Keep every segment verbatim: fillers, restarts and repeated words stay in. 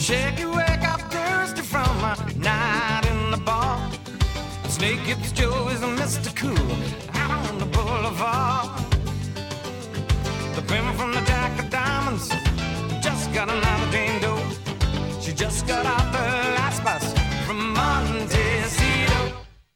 Shaggy wake up thirsty from a night in the bar. Snake Hips Joe is a Mister Cool out on the boulevard. The pimp from the Jack of Diamonds just got another Jane Doe. She just got off the last bus from Montecito.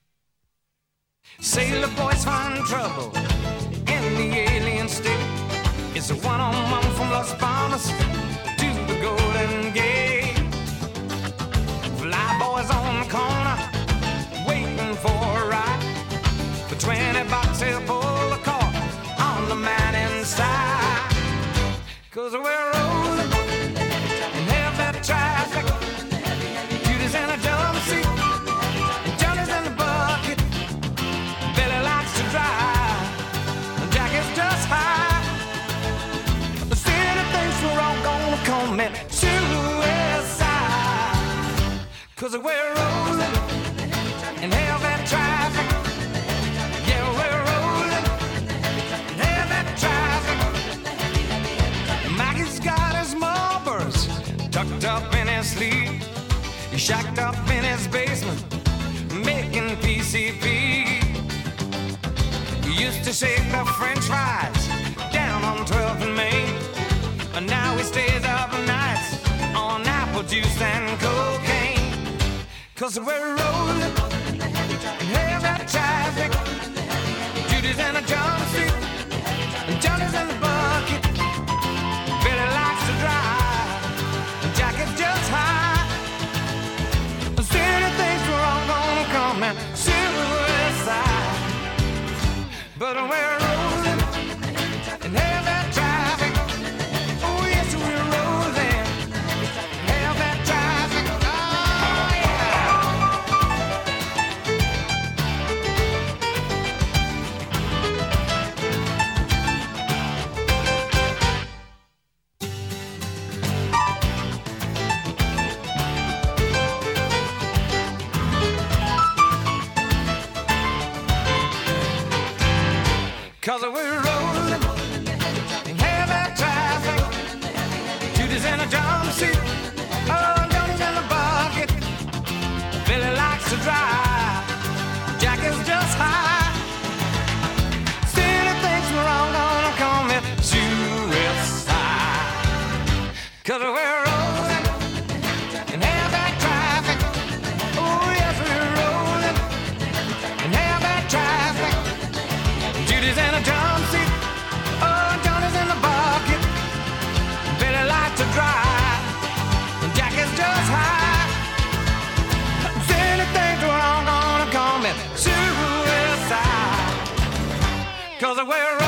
Sailor boys find trouble in the alien state. It's a one-on-one from Las Palmas to the Golden Gate. Fly boys on the corner waiting for a ride. For twenty bucks he'll pull the car on the man inside. Cause we're rolling in heavy traffic. Judy's in a jumpsuit, Johnny's in the bucket. Billy likes to drive, Jack is just high. The city thinks we're all gonna commit suicide. Cause we're rolling in heavy traffic. Yeah, we're rolling in heavy traffic. Maggie's got his Marlboros tucked up in his sleeve. He's shacked up in his basement making P C P. He used to shake the French fries down on twelfth and Main, but now he stays up nights on apple juice and cocaine. Cause we're rolling in heavy traffic. Judy's in a jumpsuit and Johnny's in the bucket. Billy likes to drive and Jack is just high. The city thinks we're all gonna commit suicide. But we're rolling in heavy traffic. Oh yes, we're rolling in heavy traffic. Oh yeah. Cause we're rolling in heavy traffic. Judy's in a jumpsuit, oh, Johnny's in the bucket. Billy likes to drive, Jack is just high. City thinks we're all gonna commit suicide. Cause we're rolling in heavy traffic. Oh yes, we're rolling in heavy traffic. Judy's in a jumpsuit, oh, Johnny's in the bucket. Billy likes to drive, and Jack is just high. Silly things we're all gonna commit suicide. Cause we're